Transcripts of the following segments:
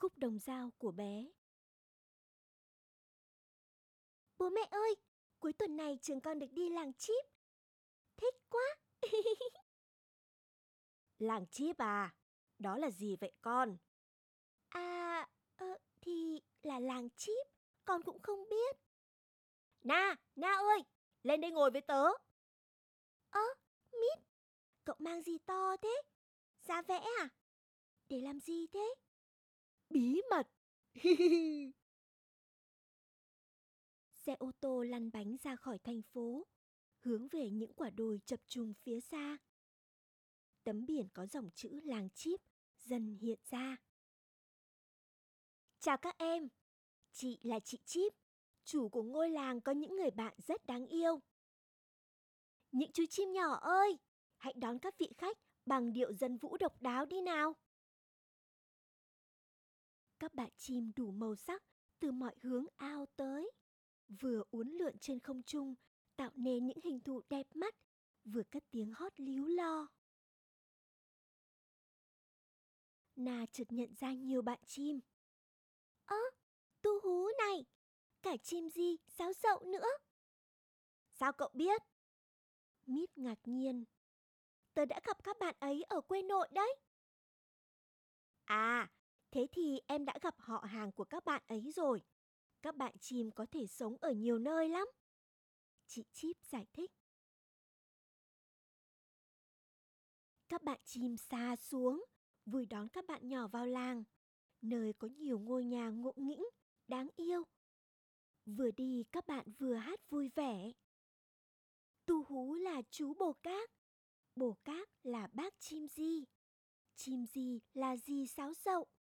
khúc đồng dao của bé. Bố mẹ ơi, cuối tuần này trường con được đi làng chip. Thích quá! Làng chip à? Đó là gì vậy con? À, thì là làng chip, con cũng không biết. Na, Na ơi, lên đây ngồi với tớ. Ơ, Mít, cậu mang gì to thế? Giá vẽ à? Để làm gì thế? Bí mật. Xe ô tô lăn bánh ra khỏi thành phố, hướng về những quả đồi chập trùng phía xa. Tấm biển có dòng chữ làng chip dần hiện ra. Chào các em, chị là chị Chip, chủ của ngôi làng có những người bạn rất đáng yêu. Những chú chim nhỏ ơi, hãy đón các vị khách bằng điệu dân vũ độc đáo đi nào. Các bạn chim đủ màu sắc từ mọi hướng ao tới, vừa uốn lượn trên không trung, tạo nên những hình thù đẹp mắt, vừa cất tiếng hót líu lo. Na chợt nhận ra nhiều bạn chim. Tu hú này, cả chim gì, sáo sậu nữa. Sao cậu biết? Mít ngạc nhiên. Tớ đã gặp các bạn ấy ở quê nội đấy. À, thế thì em đã gặp họ hàng của các bạn ấy rồi. Các bạn chim có thể sống ở nhiều nơi lắm. Chị Chip giải thích. Các bạn chim xa xuống, vui đón các bạn nhỏ vào làng, nơi có nhiều ngôi nhà ngộ nghĩnh, đáng yêu. Vừa đi các bạn vừa hát vui vẻ. Tu hú là chú bồ cát là bác chim di là dì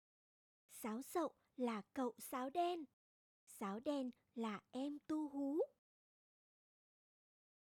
sáo sậu là cậu sáo đen là em tu hú.